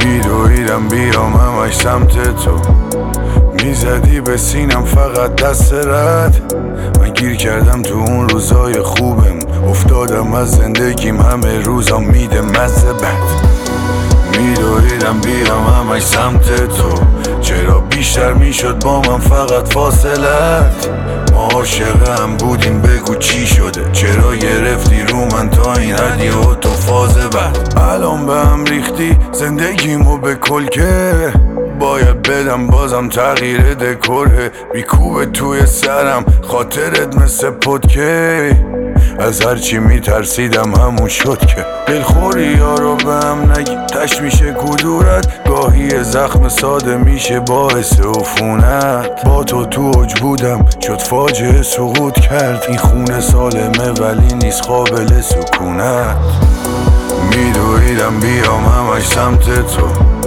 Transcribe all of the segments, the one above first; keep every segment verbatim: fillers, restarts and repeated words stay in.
میدویدم بیام همش سمت تو، میزدی به سینم فقط دست رد. من گیر کردم تو اون روزای خوبم، افتادم از زندگیم همه روزا میده مزه بد. میدویدم بیام همش سمت تو، چرا بیشتر میشد با من فقط فاصلت. ما عاشق هم بودیم بگو چی شده، چرا گرفتی رو من تا این حدی و تو فاز بد. الان به هم ریختی زندگیمو به کل که باید بدم بازم تغییر دکوره. بیکوبه توی سرم خاطرت مثل پدکه، از هرچی میترسیدم همون شد که دلخوری یارو به هم نگی تش میشه کدورت. گاهی زخم ساده میشه باعث عفونت. با تو تو اوج بودم شد فاجعه سقوط کرد، این خونه سالمه ولی نیست قابل سکونت. میدویدم بیام همش سمت تو،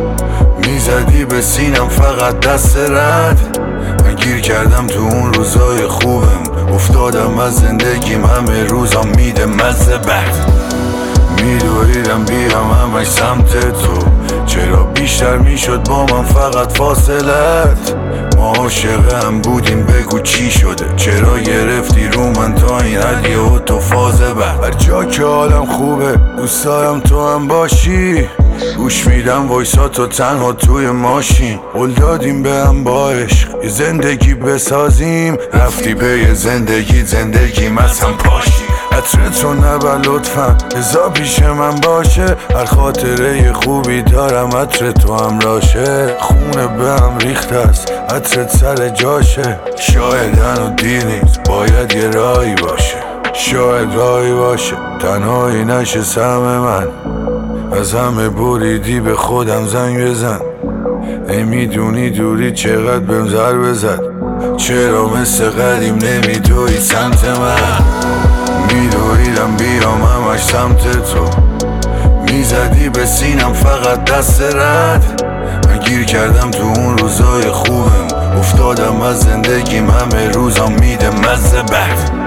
میزدی به سینم فقط دست رد. من گیر کردم تو اون روزای خوبم، افتادم از زندگیم همه روزا میده مزه بد. میدویدم بیام همش سمت تو، چرا بیشتر میشد با من فقط فاصلت. ما عاشق هم بودیم بگو چی شده، چرا گرفتی رو من تا این حدی و تو فاز بد. هر جا که حالم خوبه دوست دارم تو هم باشی، گوش میدم وایساتو تنها توی ماشین. قول دادیم به هم با عشق یه زندگی بسازیم، رفتی به یه زندگی زندگیم از هم پاشی. عطرتو نبر لطفا ازا پیش من باشه، هر خاطره خوبی دارم عطرتو هم راشه. خونه به هم ریخت است عطرت سر جاشه، شاید هنو دیر نیست باید یه راهی باشه. شاید راهی باشه تنهایی نشه سهم من، از همه بریدی به خودم زنگ بزن. ای میدونی دوری چقدر بهم ضربه زد، چرا مثل قدیم نمیدوی سمت من. میدویدم بیام همش سمت تو، میزدی به سینم فقط دست رد. من گیر کردم تو اون روزای خوبم، افتادم از زندگیم همه روزا میده مزه بد.